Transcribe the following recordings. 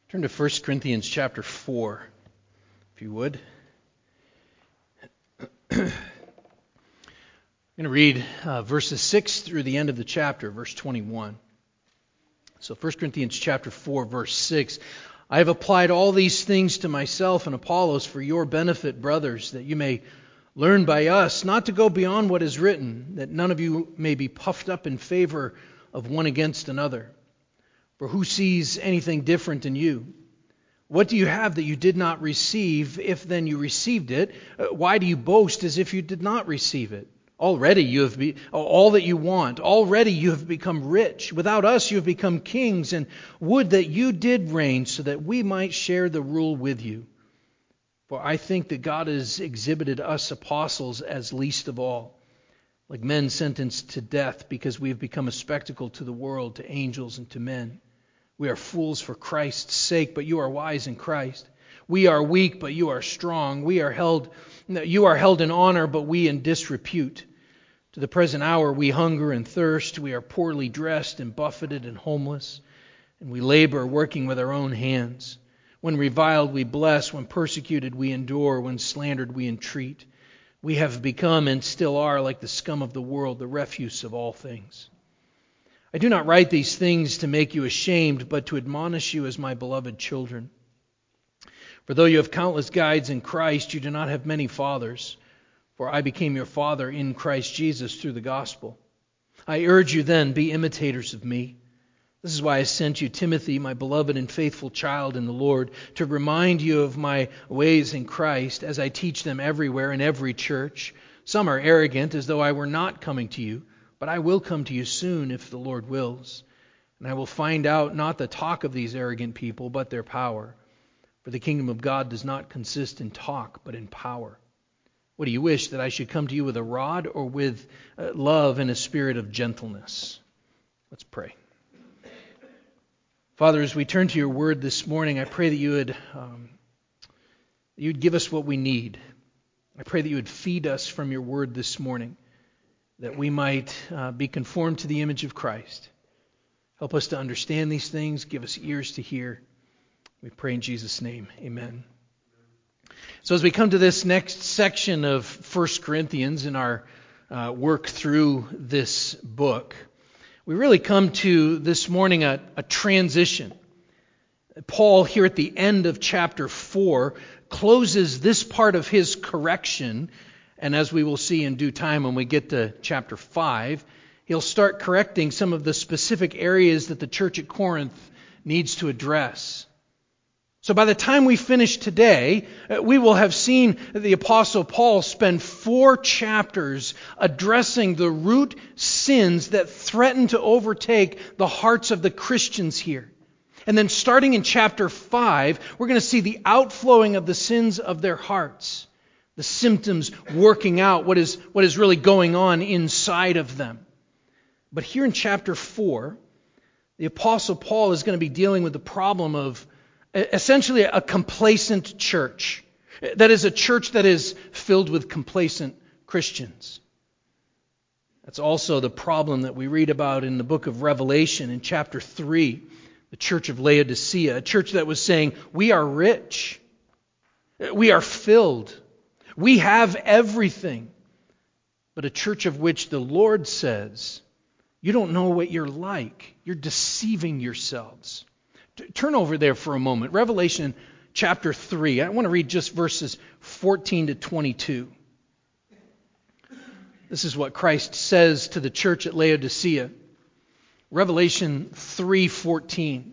Turn to 1 Corinthians chapter 4, if you would. I'm going to read verses 6 through the end of the chapter, verse 21. So 1 Corinthians chapter 4, verse 6. I have applied all these things to myself and Apollos for your benefit, brothers, that you may learn by us not to go beyond what is written, that none of you may be puffed up in favor of one against another. For who sees anything different in you? What do you have that you did not receive? If then you received it, why do you boast as if you did not receive it? Already you have all that you want. Already you have become rich. Without us you have become kings, and would that you did reign so that we might share the rule with you. For I think that God has exhibited us apostles as least of all, like men sentenced to death, because we have become a spectacle to the world, to angels and to men. We are fools for Christ's sake, but you are wise in Christ. We are weak, but you are strong. You are held in honor, but we in disrepute. To the present hour we hunger and thirst. We are poorly dressed and buffeted and homeless. And we labor, working with our own hands. When reviled we bless. When persecuted we endure. When slandered we entreat. We have become and still are like the scum of the world, the refuse of all things. I do not write these things to make you ashamed, but to admonish you as my beloved children. For though you have countless guides in Christ, you do not have many fathers. For I became your father in Christ Jesus through the gospel. I urge you then, be imitators of me. This is why I sent you Timothy, my beloved and faithful child in the Lord, to remind you of my ways in Christ, as I teach them everywhere in every church. Some are arrogant, as though I were not coming to you. But I will come to you soon, if the Lord wills. And I will find out not the talk of these arrogant people, but their power. For the kingdom of God does not consist in talk, but in power. What do you wish, that I should come to you with a rod, or with love and a spirit of gentleness? Let's pray. Father, as we turn to your word this morning, I pray that you would give us what we need. I pray that you would feed us from your word this morning, that we might be conformed to the image of Christ. Help us to understand these things. Give us ears to hear. We pray in Jesus' name. Amen. So as we come to this next section of 1 Corinthians in our work through this book, we really come to this morning a transition. Paul, here at the end of chapter 4, closes this part of his correction. And as we will see in due time when we get to chapter 5, he'll start correcting some of the specific areas that the church at Corinth needs to address. So by the time we finish today, we will have seen the Apostle Paul spend 4 chapters addressing the root sins that threaten to overtake the hearts of the Christians here. And then starting in chapter 5, we're going to see the outflowing of the sins of their hearts. The symptoms working out what is really going on inside of them. But here in chapter 4, the Apostle Paul is going to be dealing with the problem of essentially a complacent church. That is, a church that is filled with complacent Christians. That's also the problem that we read about in the book of Revelation in chapter 3, the church of Laodicea, a church that was saying, we are rich, we are filled, we have everything, but a church of which the Lord says, you don't know what you're like. You're deceiving yourselves. Turn over there for a moment. Revelation chapter 3. I want to read just verses 14 to 22. This is what Christ says to the church at Laodicea. Revelation 3:14.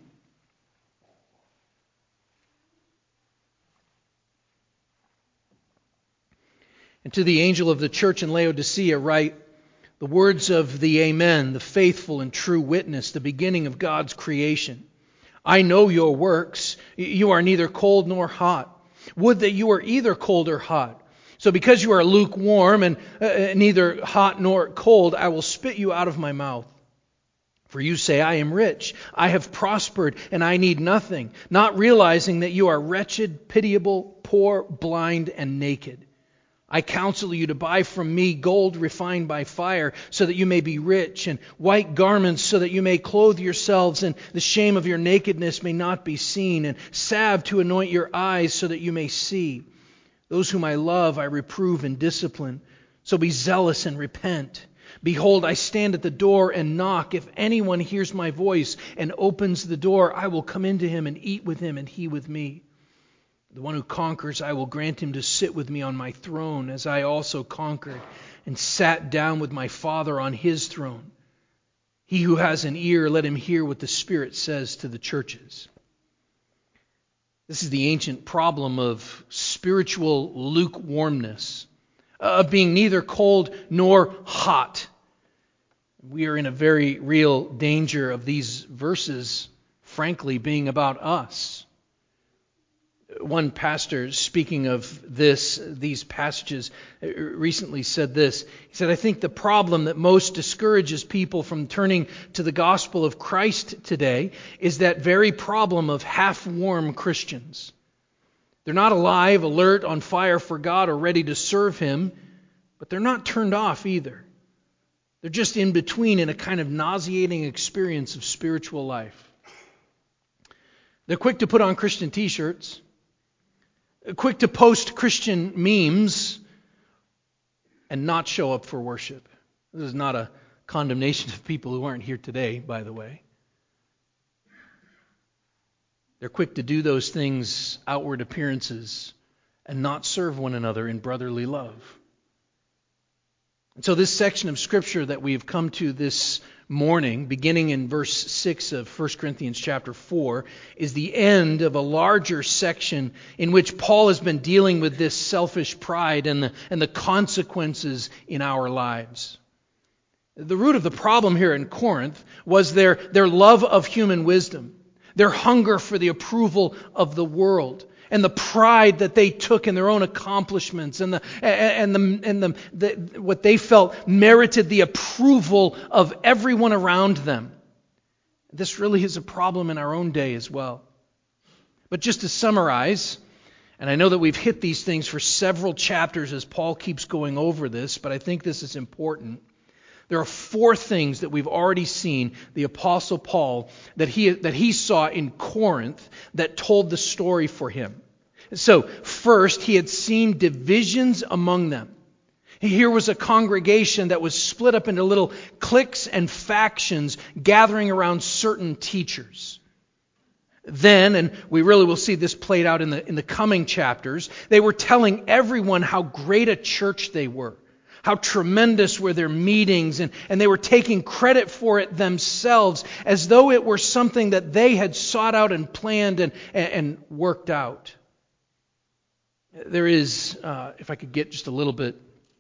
And to the angel of the church in Laodicea write, the words of the Amen, the faithful and true witness, the beginning of God's creation. I know your works. You are neither cold nor hot. Would that you were either cold or hot. So because you are lukewarm and neither hot nor cold, I will spit you out of my mouth. For you say, I am rich, I have prospered, and I need nothing, not realizing that you are wretched, pitiable, poor, blind, and naked. I counsel you to buy from me gold refined by fire, so that you may be rich, and white garments, so that you may clothe yourselves, and the shame of your nakedness may not be seen, and salve to anoint your eyes, so that you may see. Those whom I love I reprove and discipline. So be zealous and repent. Behold, I stand at the door and knock. If anyone hears my voice and opens the door, I will come into him and eat with him and he with me. The one who conquers, I will grant him to sit with me on my throne, as I also conquered and sat down with my Father on his throne. He who has an ear, let him hear what the Spirit says to the churches. This is the ancient problem of spiritual lukewarmness, of being neither cold nor hot. We are in a very real danger of these verses, frankly, being about us. One pastor, speaking of these passages, recently said this. He said, I think the problem that most discourages people from turning to the gospel of Christ today is that very problem of half-warm Christians. They're not alive, alert, on fire for God, or ready to serve Him, but they're not turned off either. They're just in between in a kind of nauseating experience of spiritual life. They're quick to put on Christian t-shirts, quick to post Christian memes, and not show up for worship. This is not a condemnation of people who aren't here today, by the way. They're quick to do those things, outward appearances, and not serve one another in brotherly love. And so this section of Scripture that we've come to this morning, beginning in verse 6 of 1 Corinthians chapter 4, is the end of a larger section in which Paul has been dealing with this selfish pride and the consequences in our lives. The root of the problem here in Corinth was their love of human wisdom, their hunger for the approval of the world, and the pride that they took in their own accomplishments and what they felt merited the approval of everyone around them. This really is a problem in our own day as well. But just to summarize, and I know that we've hit these things for several chapters as Paul keeps going over this, but I think this is important. There are 4 things that we've already seen the Apostle Paul that he saw in Corinth that told the story for him. So, first, he had seen divisions among them. Here was a congregation that was split up into little cliques and factions gathering around certain teachers. Then, and we really will see this played out in the coming chapters, they were telling everyone how great a church they were. How tremendous were their meetings, and they were taking credit for it themselves as though it were something that they had sought out and planned and worked out. There is, if I could get just a little bit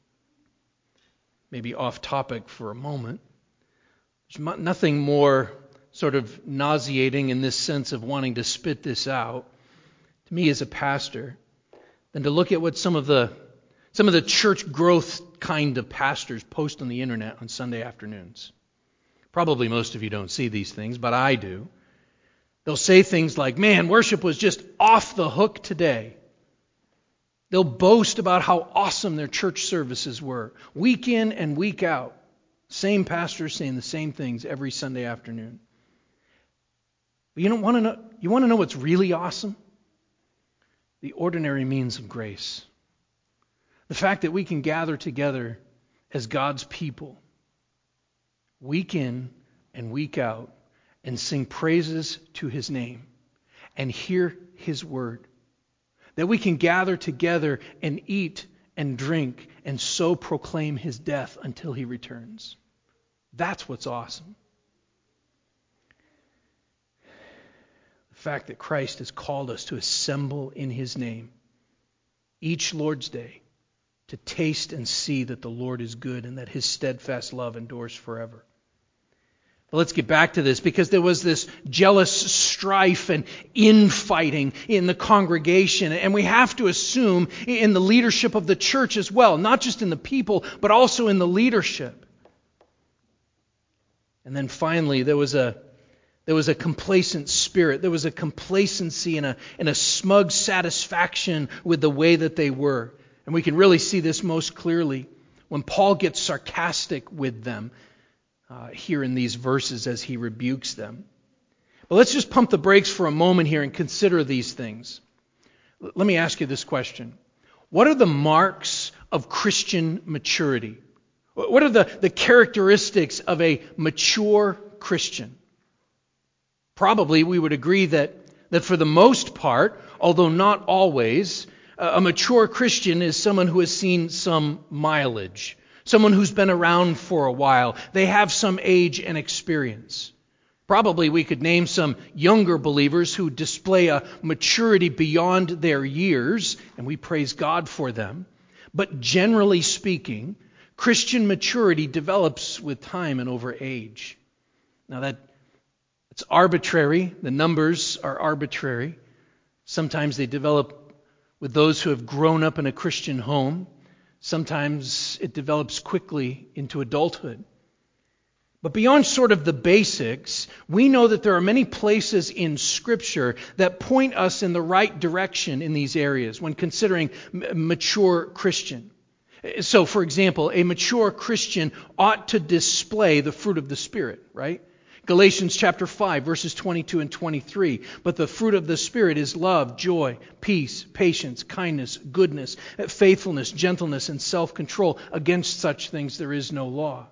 maybe off topic for a moment, there's nothing more sort of nauseating in this sense of wanting to spit this out to me as a pastor than to look at what some of the church growth kind of pastors post on the internet on Sunday afternoons. Probably most of you don't see these things, but I do. They'll say things like, man, worship was just off the hook today. They'll boast about how awesome their church services were, week in and week out. Same pastors saying the same things every Sunday afternoon. But you want to know what's really awesome? The ordinary means of grace. The fact that we can gather together as God's people, week in and week out, and sing praises to His name, and hear His word. That we can gather together and eat and drink, and so proclaim His death until He returns. That's what's awesome. The fact that Christ has called us to assemble in His name each Lord's Day, to taste and see that the Lord is good and that His steadfast love endures forever. But let's get back to this, because there was this jealous strife and infighting in the congregation, and we have to assume in the leadership of the church as well, not just in the people, but also in the leadership. And then finally, there was a complacent spirit. There was a complacency and a smug satisfaction with the way that they were. And we can really see this most clearly when Paul gets sarcastic with them here in these verses as he rebukes them. But let's just pump the brakes for a moment here and consider these things. Let me ask you this question. What are the marks of Christian maturity? What are the characteristics of a mature Christian? Probably we would agree that for the most part, although not always, a mature Christian is someone who has seen some mileage, someone who's been around for a while. They have some age and experience. Probably we could name some younger believers who display a maturity beyond their years, and we praise God for them. But generally speaking, Christian maturity develops with time and over age. Now it's arbitrary. The numbers are arbitrary. Sometimes they develop with those who have grown up in a Christian home. Sometimes it develops quickly into adulthood. But beyond sort of the basics, we know that there are many places in Scripture that point us in the right direction in these areas when considering mature Christian. So, for example, a mature Christian ought to display the fruit of the Spirit, right? Galatians chapter 5, verses 22 and 23. But the fruit of the Spirit is love, joy, peace, patience, kindness, goodness, faithfulness, gentleness, and self-control. Against such things there is no law.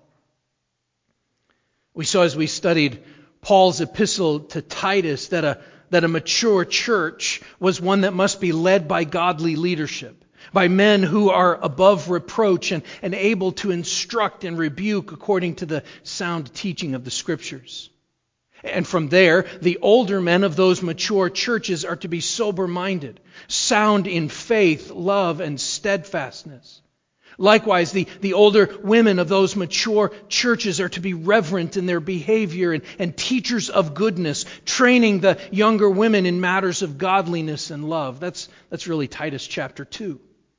We saw as we studied Paul's epistle to Titus that a mature church was one that must be led by godly leadership, by men who are above reproach and able to instruct and rebuke according to the sound teaching of the Scriptures. And from there, the older men of those mature churches are to be sober-minded, sound in faith, love, and steadfastness. Likewise, the older women of those mature churches are to be reverent in their behavior and teachers of goodness, training the younger women in matters of godliness and love. That's really Titus chapter 2.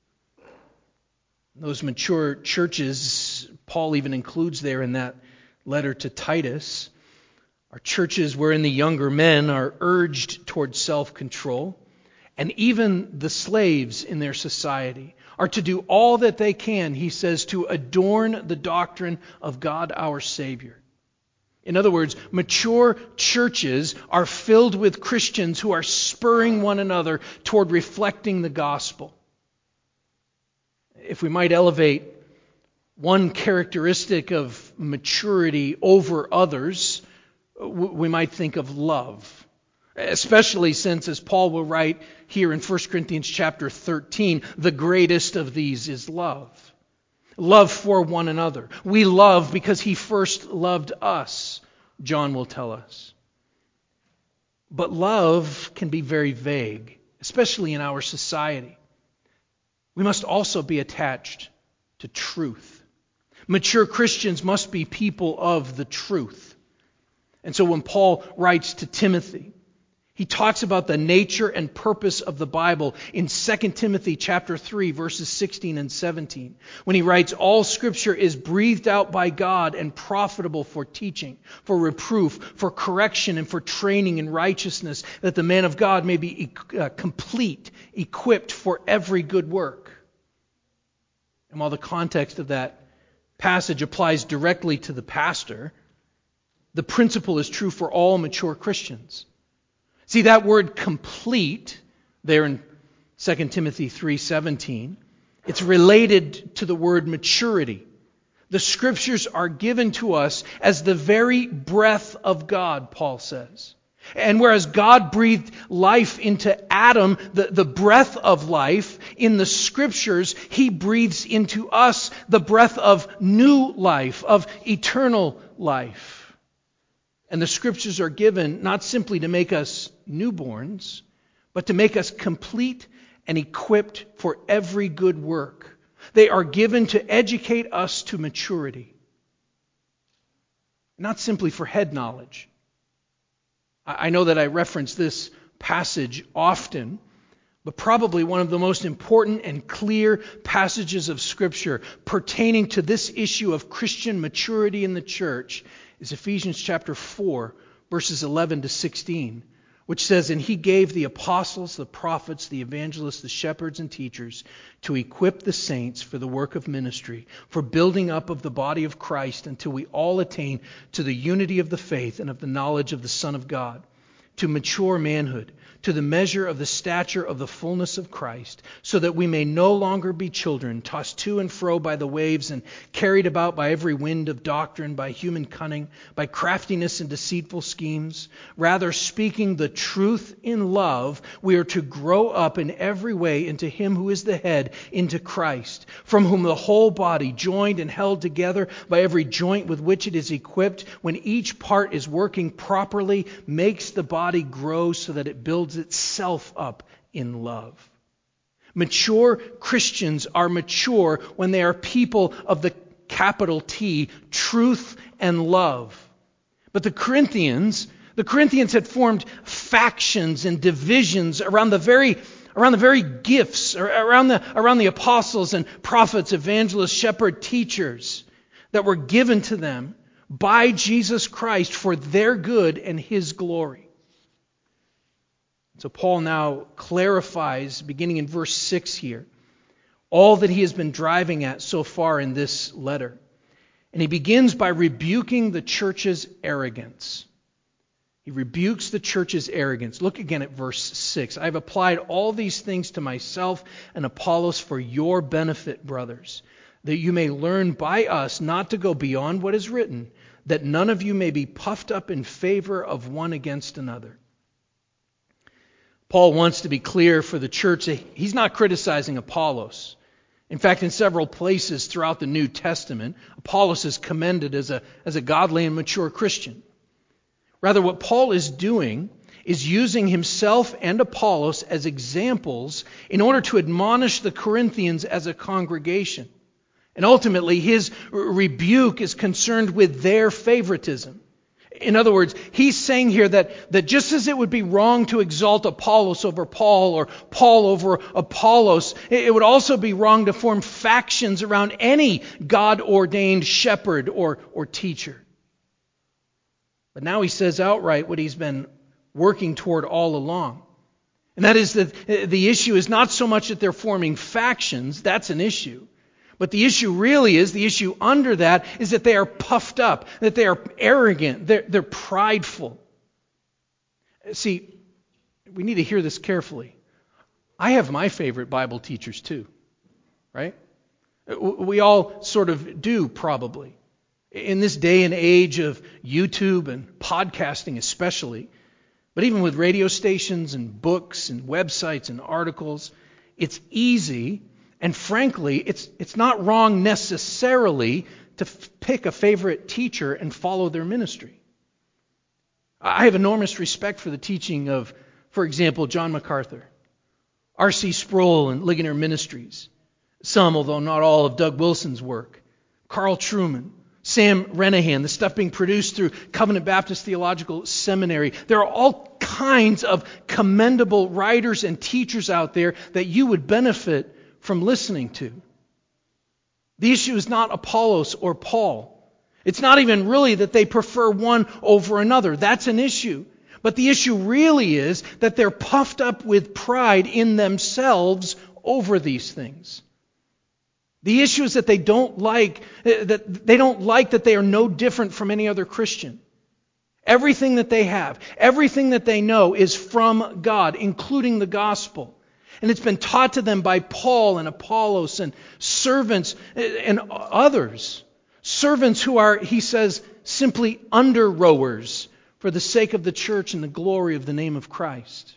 Those mature churches, Paul even includes there in that letter to Titus, are churches wherein the younger men are urged towards self-control, and even the slaves in their society are to do all that they can, he says, to adorn the doctrine of God our Savior. In other words, mature churches are filled with Christians who are spurring one another toward reflecting the gospel. If we might elevate one characteristic of maturity over others, we might think of love. Especially since, as Paul will write here in 1 Corinthians chapter 13, the greatest of these is love. Love for one another. We love because he first loved us, John will tell us. But love can be very vague, especially in our society. We must also be attached to truth. Mature Christians must be people of the truth. And so when Paul writes to Timothy, he talks about the nature and purpose of the Bible in 2 Timothy chapter 3, verses 16 and 17. When he writes, all Scripture is breathed out by God and profitable for teaching, for reproof, for correction, and for training in righteousness, that the man of God may be complete, equipped for every good work. And while the context of that passage applies directly to the pastor, the principle is true for all mature Christians. See, that word complete there in 2 Timothy 3:17, it's related to the word maturity. The Scriptures are given to us as the very breath of God, Paul says. And whereas God breathed life into Adam, the breath of life, in the Scriptures, He breathes into us the breath of new life, of eternal life. And the Scriptures are given not simply to make us newborns, but to make us complete and equipped for every good work. They are given to educate us to maturity. Not simply for head knowledge. I know that I reference this passage often, but probably one of the most important and clear passages of Scripture pertaining to this issue of Christian maturity in the church is Ephesians chapter 4, verses 11 to 16, which says, "And he gave the apostles, the prophets, the evangelists, the shepherds and teachers to equip the saints for the work of ministry, for building up of the body of Christ until we all attain to the unity of the faith and of the knowledge of the Son of God, to mature manhood, to the measure of the stature of the fullness of Christ, so that we may no longer be children, tossed to and fro by the waves and carried about by every wind of doctrine, by human cunning, by craftiness and deceitful schemes. Rather, speaking the truth in love, we are to grow up in every way into Him who is the head, into Christ, from whom the whole body, joined and held together by every joint with which it is equipped, when each part is working properly, makes the body grow so that it builds itself up in love." Mature Christians are mature when they are people of the capital T, truth and love. But the Corinthians had formed factions and divisions around the very gifts, around the apostles and prophets, evangelists, shepherd, teachers that were given to them by Jesus Christ for their good and His glory. So Paul now clarifies, beginning in verse 6 here, all that he has been driving at so far in this letter. And he begins by rebuking the church's arrogance. He rebukes the church's arrogance. Look again at verse 6. "I have applied all these things to myself and Apollos for your benefit, brothers, that you may learn by us not to go beyond what is written, that none of you may be puffed up in favor of one against another." Paul wants to be clear for the church that he's not criticizing Apollos. In fact, in several places throughout the New Testament, Apollos is commended as a godly and mature Christian. Rather, what Paul is doing is using himself and Apollos as examples in order to admonish the Corinthians as a congregation. And ultimately, his rebuke is concerned with their favoritism. In other words, he's saying here that just as it would be wrong to exalt Apollos over Paul or Paul over Apollos, it would also be wrong to form factions around any God-ordained shepherd or teacher. But now he says outright what he's been working toward all along. And that is that the issue is not so much that they're forming factions, that's an issue. But the issue really is, the issue under that is that they are puffed up, that they are arrogant, they're prideful. See, we need to hear this carefully. I have my favorite Bible teachers too, right? We all sort of do, probably. In this day and age of YouTube and podcasting especially, but even with radio stations and books and websites and articles, it's easy. And frankly, it's not wrong necessarily to pick a favorite teacher and follow their ministry. I have enormous respect for the teaching of, for example, John MacArthur, R.C. Sproul and Ligonier Ministries, some, although not all, of Doug Wilson's work, Carl Trueman, Sam Renihan, the stuff being produced through Covenant Baptist Theological Seminary. There are all kinds of commendable writers and teachers out there that you would benefit from listening to. The issue is not Apollos or Paul. It's not even really that they prefer one over another. That's an issue. But the issue really is that they're puffed up with pride in themselves over these things. The issue is that they don't like that they are no different from any other Christian. Everything that they have, everything that they know is from God, including the gospel. And it's been taught to them by Paul and Apollos and servants and others. Servants who are, he says, simply under-rowers for the sake of the church and the glory of the name of Christ.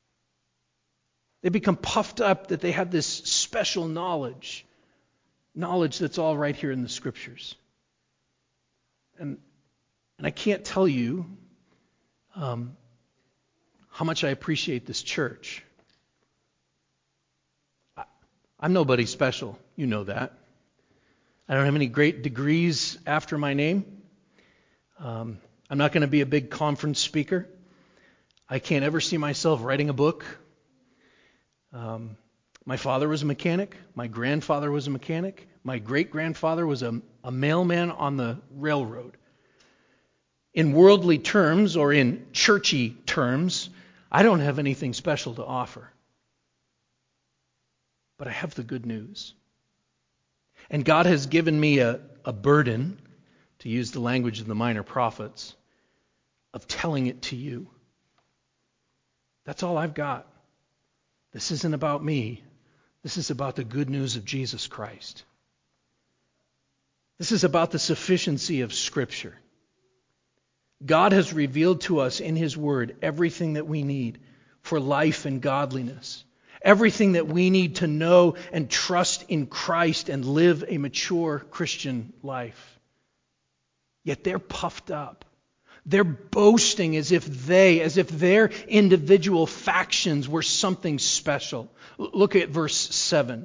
They become puffed up that they have this special knowledge that's all right here in the Scriptures. And I can't tell you how much I appreciate this church. I'm nobody special. You know that. I don't have any great degrees after my name. I'm not going to be a big conference speaker. I can't ever see myself writing a book. My father was a mechanic. My grandfather was a mechanic. My great-grandfather was a mailman on the railroad. In worldly terms, or in churchy terms, I don't have anything special to offer. But I have the good news. And God has given me a burden, to use the language of the minor prophets, of telling it to you. That's all I've got. This isn't about me. This is about the good news of Jesus Christ. This is about the sufficiency of Scripture. God has revealed to us in His Word everything that we need for life and godliness. Everything that we need to know and trust in Christ and live a mature Christian life. Yet they're puffed up. They're boasting as if their individual factions were something special. Look at verse 7.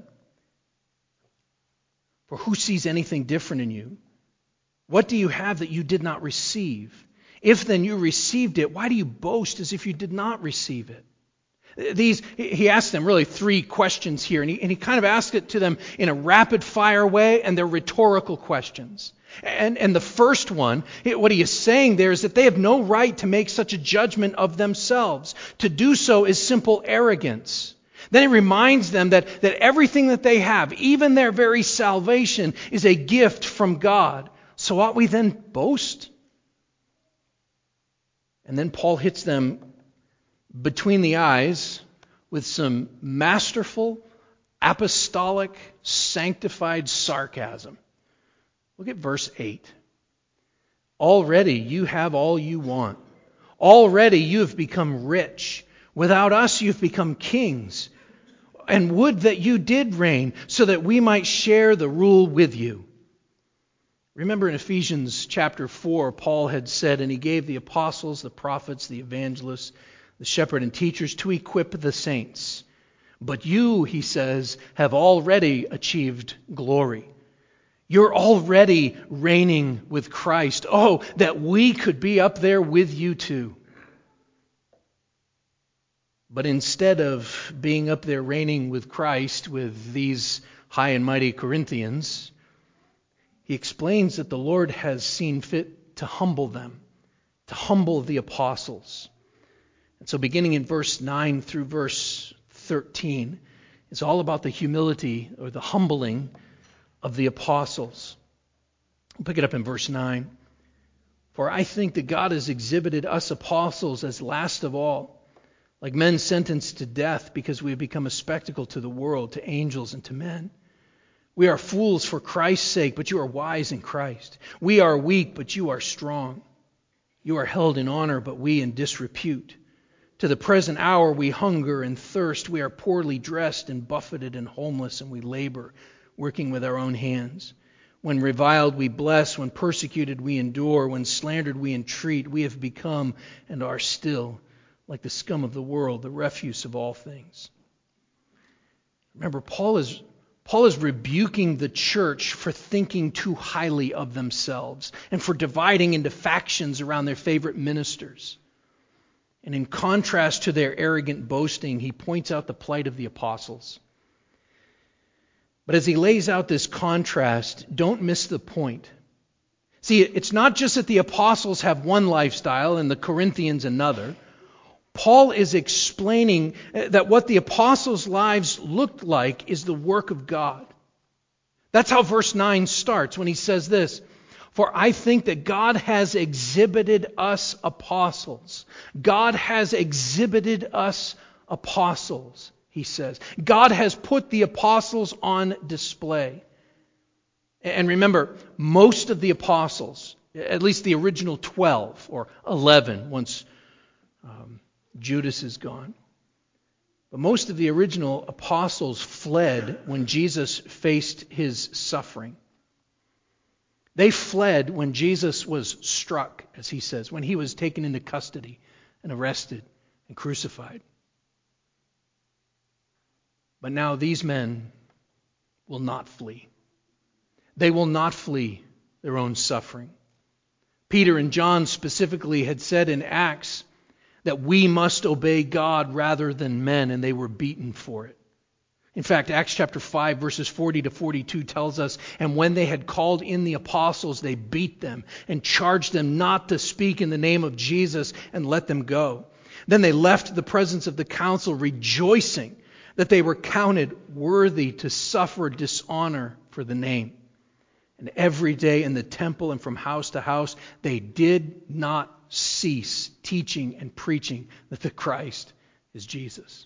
For who sees anything different in you? What do you have that you did not receive? If then you received it, why do you boast as if you did not receive it? He asked them really three questions here, and he kind of asked it to them in a rapid-fire way, and they're rhetorical questions. And the first one, what he is saying there is that they have no right to make such a judgment of themselves. To do so is simple arrogance. Then he reminds them that everything that they have, even their very salvation, is a gift from God. So ought we then boast? And then Paul hits them between the eyes with some masterful, apostolic, sanctified sarcasm. Look at verse 8. Already you have all you want. Already you have become rich. Without us you've become kings. And would that you did reign, so that we might share the rule with you. Remember in Ephesians chapter 4, Paul had said, and he gave the apostles, the prophets, the evangelists, the shepherd and teachers to equip the saints. But you, he says, have already achieved glory. You're already reigning with Christ. Oh, that we could be up there with you too. But instead of being up there reigning with Christ with these high and mighty Corinthians, he explains that the Lord has seen fit to humble them, to humble the apostles. And so beginning in verse 9 through verse 13, it's all about the humility or the humbling of the apostles. We'll pick it up in verse 9. For I think that God has exhibited us apostles as last of all, like men sentenced to death because we have become a spectacle to the world, to angels and to men. We are fools for Christ's sake, but you are wise in Christ. We are weak, but you are strong. You are held in honor, but we in disrepute. To the present hour we hunger and thirst. We are poorly dressed and buffeted and homeless, and we labor, working with our own hands. When reviled we bless, when persecuted we endure, when slandered we entreat. We have become and are still like the scum of the world, the refuse of all things. Remember, Paul is rebuking the church for thinking too highly of themselves and for dividing into factions around their favorite ministers. And in contrast to their arrogant boasting, he points out the plight of the apostles. But as he lays out this contrast, don't miss the point. See, it's not just that the apostles have one lifestyle and the Corinthians another. Paul is explaining that what the apostles' lives looked like is the work of God. That's how verse 9 starts when he says this. For I think that God has exhibited us apostles. God has exhibited us apostles, he says. God has put the apostles on display. And remember, most of the apostles, at least the original 12 or 11 once Judas is gone. But most of the original apostles fled when Jesus faced his suffering. They fled when Jesus was struck, as he says, when he was taken into custody and arrested and crucified. But now these men will not flee. They will not flee their own suffering. Peter and John specifically had said in Acts that we must obey God rather than men, and they were beaten for it. In fact, Acts chapter 5, verses 40 to 42 tells us, and when they had called in the apostles, they beat them and charged them not to speak in the name of Jesus and let them go. Then they left the presence of the council, rejoicing that they were counted worthy to suffer dishonor for the name. And every day in the temple and from house to house, they did not cease teaching and preaching that the Christ is Jesus.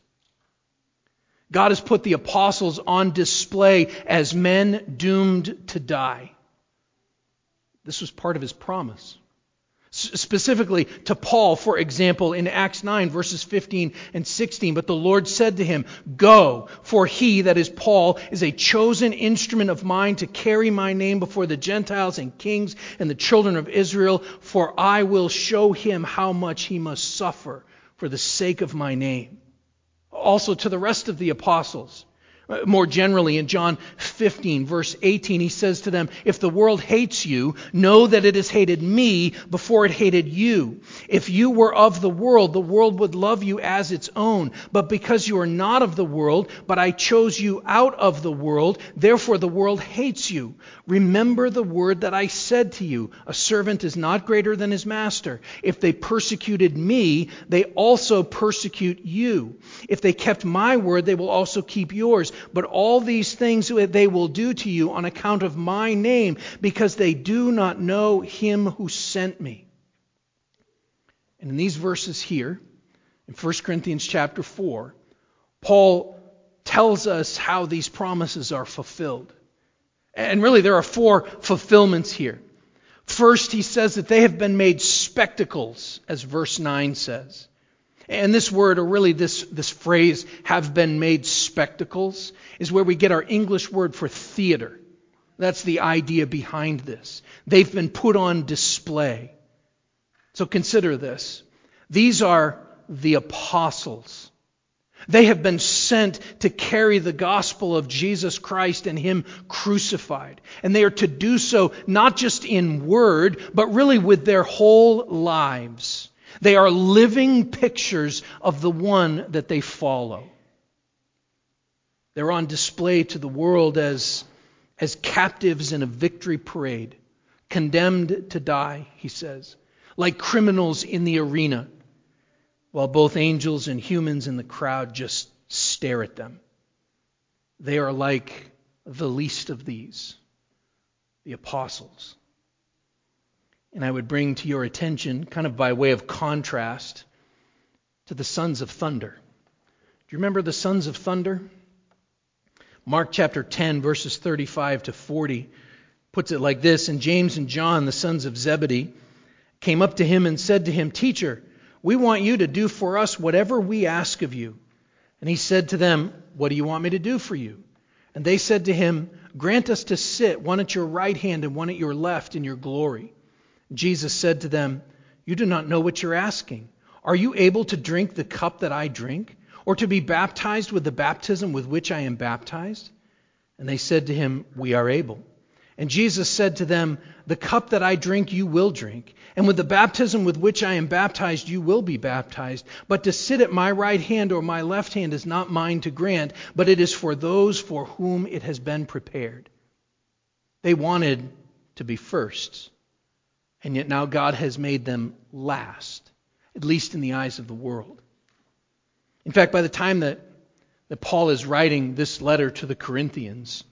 God has put the apostles on display as men doomed to die. This was part of his promise. Specifically to Paul, for example, in Acts 9, verses 15 and 16. But the Lord said to him, "Go, for he," that is Paul, "is a chosen instrument of mine to carry my name before the Gentiles and kings and the children of Israel, for I will show him how much he must suffer for the sake of my name." Also to the rest of the apostles. More generally, in John 15, verse 18, he says to them, "If the world hates you, know that it has hated me before it hated you. If you were of the world would love you as its own. But because you are not of the world, but I chose you out of the world, therefore the world hates you. Remember the word that I said to you, a servant is not greater than his master. If they persecuted me, they also persecute you. If they kept my word, they will also keep yours. But all these things they will do to you on account of my name, because they do not know him who sent me." And in these verses here, in 1 Corinthians chapter 4, Paul tells us how these promises are fulfilled. And really there are 4 fulfillments here. First, he says that they have been made spectacles, as verse 9 says. And this word, or really this phrase, "have been made spectacles," is where we get our English word for theater. That's the idea behind this. They've been put on display. So consider this. These are the apostles. They have been sent to carry the gospel of Jesus Christ and Him crucified. And they are to do so not just in word, but really with their whole lives. They are living pictures of the one that they follow. They're on display to the world as captives in a victory parade, condemned to die, he says, like criminals in the arena, while both angels and humans in the crowd just stare at them. They are like the least of these, the apostles. And I would bring to your attention, kind of by way of contrast, to the sons of thunder. Do you remember the sons of thunder? Mark chapter 10, verses 35 to 40, puts it like this: "And James and John, the sons of Zebedee, came up to him and said to him, 'Teacher, we want you to do for us whatever we ask of you.' And he said to them, 'What do you want me to do for you?' And they said to him, 'Grant us to sit, one at your right hand and one at your left, in your glory.' Jesus said to them, 'You do not know what you're asking. Are you able to drink the cup that I drink, or to be baptized with the baptism with which I am baptized?' And they said to him, 'We are able.' And Jesus said to them, 'The cup that I drink you will drink, and with the baptism with which I am baptized you will be baptized. But to sit at my right hand or my left hand is not mine to grant, but it is for those for whom it has been prepared.'" They wanted to be first. And yet now God has made them last, at least in the eyes of the world. In fact, by the time that Paul is writing this letter to the Corinthians,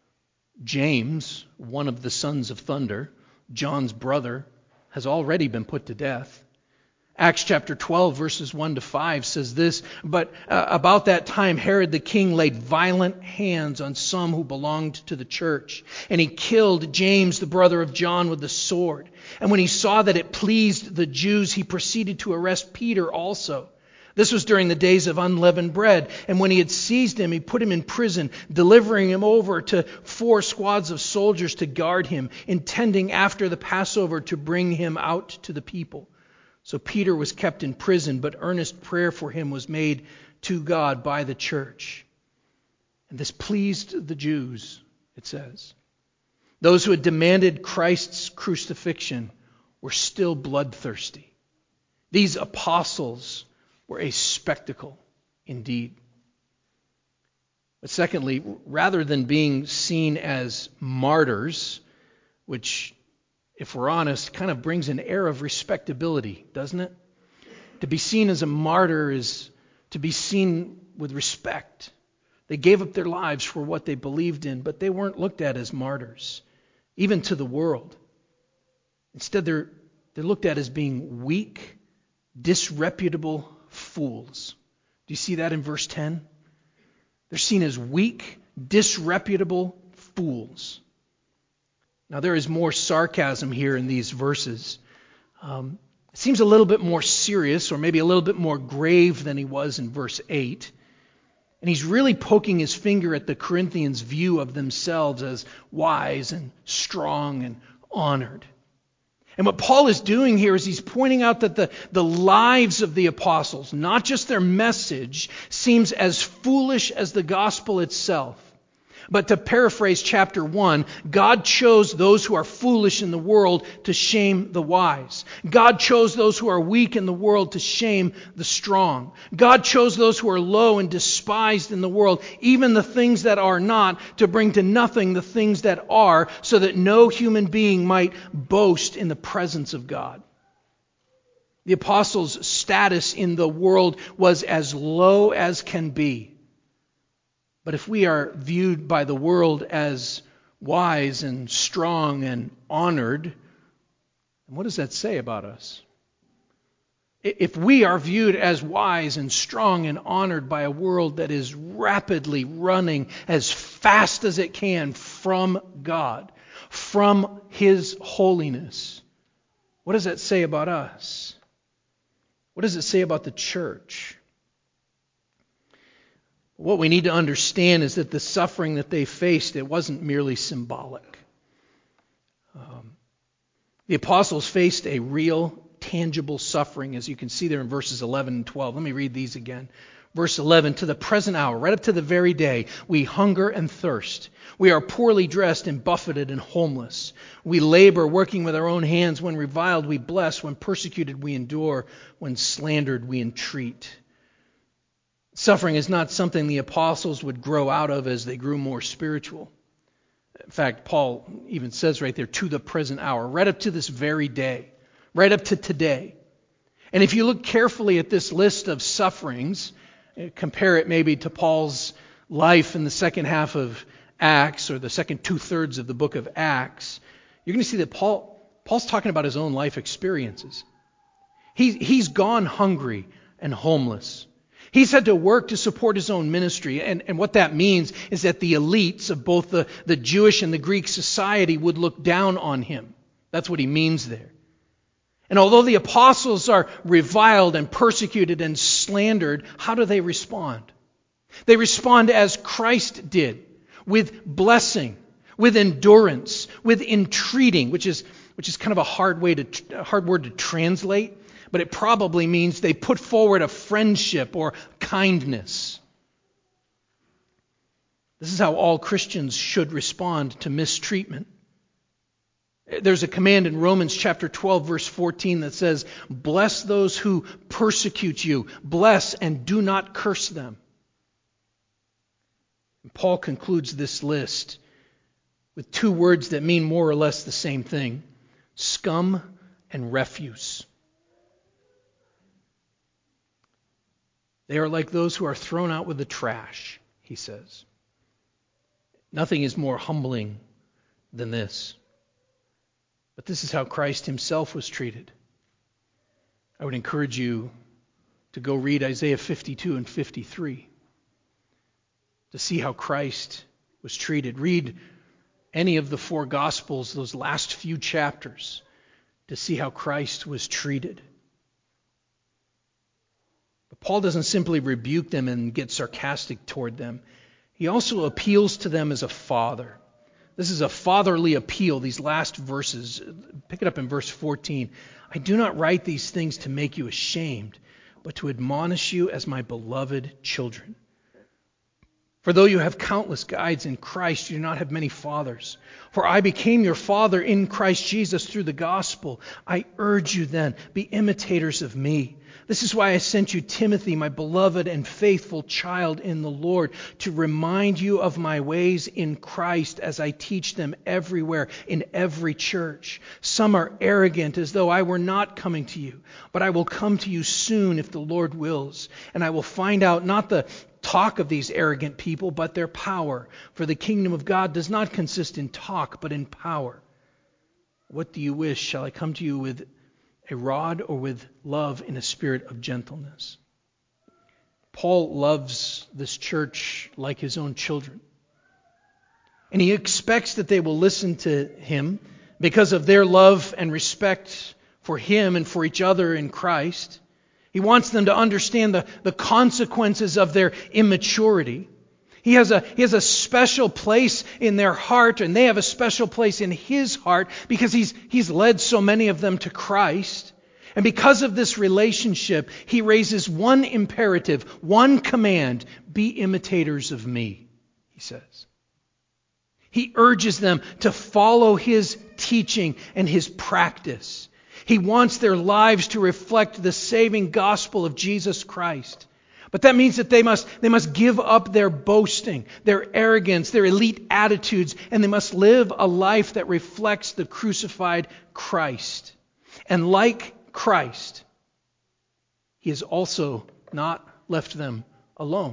James, one of the sons of thunder, John's brother, has already been put to death. Acts chapter 12, verses 1 to 5 says this: "But about that time Herod the king laid violent hands on some who belonged to the church, and he killed James, the brother of John, with the sword. And when he saw that it pleased the Jews, he proceeded to arrest Peter also. This was during the days of unleavened bread. And when he had seized him, he put him in prison, delivering him over to 4 squads of soldiers to guard him, intending after the Passover to bring him out to the people. So Peter was kept in prison, but earnest prayer for him was made to God by the church. And this pleased the Jews," it says. Those who had demanded Christ's crucifixion were still bloodthirsty. These apostles were a spectacle indeed. But secondly, rather than being seen as martyrs, which, if we're honest, kind of brings an air of respectability, doesn't it? To be seen as a martyr is to be seen with respect. They gave up their lives for what they believed in, but they weren't looked at as martyrs, even to the world. Instead, they're looked at as being weak, disreputable fools. Do you see that in verse 10? They're seen as weak, disreputable fools. Now, there is more sarcasm here in these verses. It seems a little bit more serious, or maybe a little bit more grave than he was in verse 8. And he's really poking his finger at the Corinthians' view of themselves as wise and strong and honored. And what Paul is doing here is he's pointing out that the lives of the apostles, not just their message, seems as foolish as the gospel itself. But to paraphrase chapter 1, God chose those who are foolish in the world to shame the wise. God chose those who are weak in the world to shame the strong. God chose those who are low and despised in the world, even the things that are not, to bring to nothing the things that are, so that no human being might boast in the presence of God. The apostles' status in the world was as low as can be. But if we are viewed by the world as wise and strong and honored, what does that say about us? If we are viewed as wise and strong and honored by a world that is rapidly running as fast as it can from God, from His holiness, what does that say about us? What does it say about the church? What we need to understand is that the suffering that they faced, it wasn't merely symbolic. The apostles faced a real, tangible suffering, as you can see there in verses 11 and 12. Let me read these again. Verse 11, to the present hour, right up to the very day, we hunger and thirst. We are poorly dressed and buffeted and homeless. We labor, working with our own hands. When reviled, we bless. When persecuted, we endure. When slandered, we entreat. Suffering is not something the apostles would grow out of as they grew more spiritual. In fact, Paul even says right there, to the present hour, right up to this very day, right up to today. And if you look carefully at this list of sufferings, compare it maybe to Paul's life in the second half of Acts, or the second 2/3 of the book of Acts, you're going to see that Paul's talking about his own life experiences. He's gone hungry and homeless. He's had to work to support his own ministry. And what that means is that the elites of both the Jewish and the Greek society would look down on him. That's what he means there. And although the apostles are reviled and persecuted and slandered, how do they respond? They respond as Christ did, with blessing, with endurance, with entreating, which is kind of a hard word to translate. But it probably means they put forward a friendship or kindness. This is how all Christians should respond to mistreatment. There's a command in Romans chapter 12, verse 14 that says, bless those who persecute you. Bless and do not curse them. And Paul concludes this list with two words that mean more or less the same thing: scum and refuse. They are like those who are thrown out with the trash, he says. Nothing is more humbling than this. But this is how Christ himself was treated. I would encourage you to go read Isaiah 52 and 53 to see how Christ was treated. Read any of the four Gospels, those last few chapters, to see how Christ was treated. But Paul doesn't simply rebuke them and get sarcastic toward them. He also appeals to them as a father. This is a fatherly appeal, these last verses. Pick it up in verse 14. I do not write these things to make you ashamed, but to admonish you as my beloved children. For though you have countless guides in Christ, you do not have many fathers. For I became your father in Christ Jesus through the gospel. I urge you then, be imitators of me. This is why I sent you Timothy, my beloved and faithful child in the Lord, to remind you of my ways in Christ as I teach them everywhere in every church. Some are arrogant, as though I were not coming to you, but I will come to you soon if the Lord wills, and I will find out not the talk of these arrogant people, but their power. For the kingdom of God does not consist in talk, but in power. What do you wish? Shall I come to you with a rod or with love in a spirit of gentleness? Paul loves this church like his own children. And he expects that they will listen to him because of their love and respect for him and for each other in Christ. He wants them to understand the consequences of their immaturity. He has a special place in their heart, and they have a special place in his heart because he's led so many of them to Christ. And because of this relationship, he raises one imperative, one command: be imitators of me, he says. He urges them to follow his teaching and his practice. He wants their lives to reflect the saving gospel of Jesus Christ. But that means that they must give up their boasting, their arrogance, their elite attitudes, and they must live a life that reflects the crucified Christ. And like Christ, he has also not left them alone.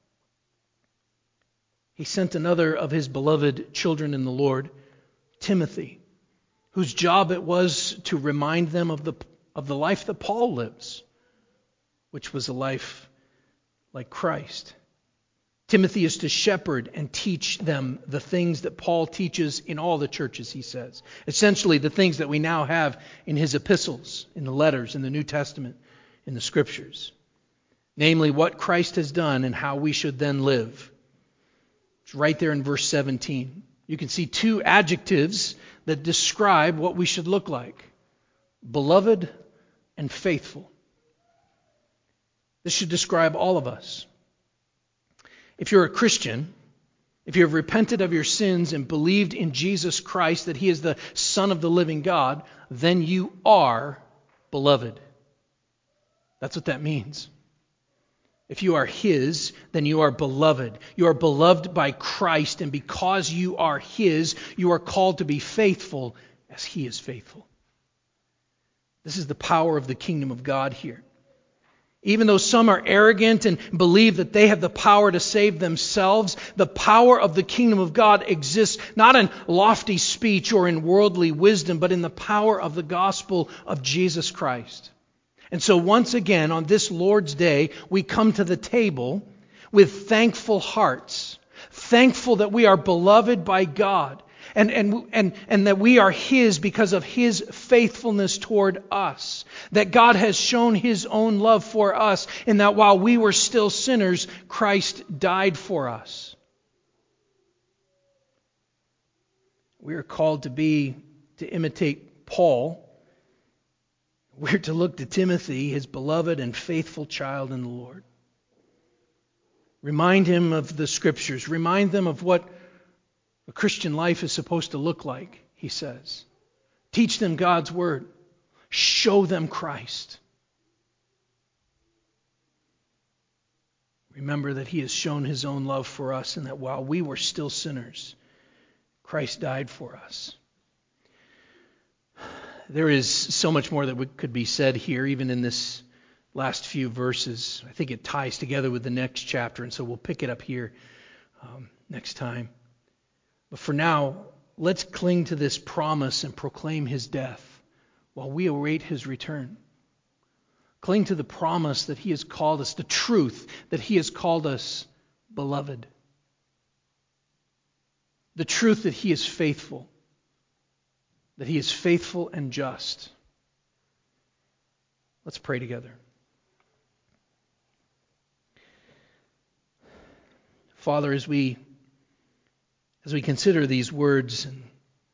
He sent another of his beloved children in the Lord, Timothy, whose job it was to remind them of the life that Paul lives, which was a life like Christ. Timothy is to shepherd and teach them the things that Paul teaches in all the churches, he says. Essentially, the things that we now have in his epistles, in the letters, in the New Testament, in the Scriptures. Namely, what Christ has done and how we should then live. It's right there in verse 17. You can see two adjectives that describe what we should look like: beloved and faithful. This should describe all of us. If you're a Christian, if you have repented of your sins and believed in Jesus Christ, that he is the Son of the living God, then you are beloved. That's what that means. If you are his, then you are beloved. You are beloved by Christ, and because you are his, you are called to be faithful as he is faithful. This is the power of the kingdom of God here. Even though some are arrogant and believe that they have the power to save themselves, the power of the kingdom of God exists not in lofty speech or in worldly wisdom, but in the power of the gospel of Jesus Christ. And so once again, on this Lord's Day, we come to the table with thankful hearts, thankful that we are beloved by God, and that we are his because of his faithfulness toward us, that God has shown his own love for us, in that while we were still sinners, Christ died for us. We are called to imitate Paul. We're to look to Timothy, his beloved and faithful child in the Lord. Remind him of the Scriptures. Remind them of what a Christian life is supposed to look like, he says. Teach them God's Word. Show them Christ. Remember that he has shown his own love for us, and that while we were still sinners, Christ died for us. There is so much more that could be said here, even in this last few verses. I think it ties together with the next chapter, and so we'll pick it up here next time. But for now, let's cling to this promise and proclaim his death while we await his return. Cling to the promise that he has called us, the truth that he has called us beloved. The truth that he is faithful. That he is faithful and just. Let's pray together. Father, as we consider these words, and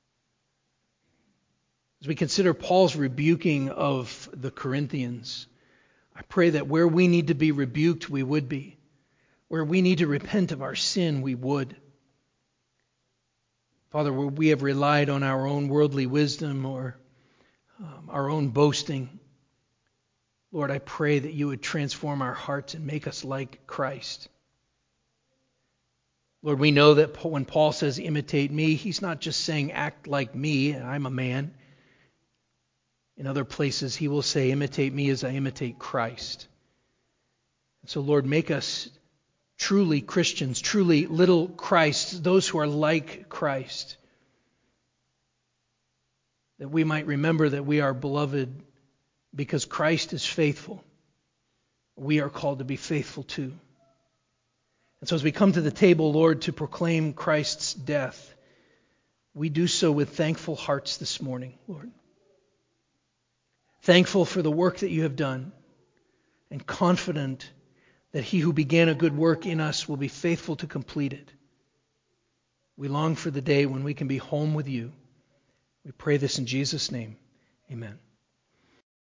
as we consider Paul's rebuking of the Corinthians, I pray that where we need to be rebuked, we would be. Where we need to repent of our sin, we would. Father, where we have relied on our own worldly wisdom or our own boasting, Lord, I pray that you would transform our hearts and make us like Christ. Lord, we know that when Paul says imitate me, he's not just saying act like me, and I'm a man. In other places, he will say imitate me as I imitate Christ. So, Lord, make us truly Christians, truly little Christs, those who are like Christ. That we might remember that we are beloved because Christ is faithful. We are called to be faithful too. And so as we come to the table, Lord, to proclaim Christ's death, we do so with thankful hearts this morning, Lord. Thankful for the work that you have done and confident that he who began a good work in us will be faithful to complete it. We long for the day when we can be home with you. We pray this in Jesus' name. Amen.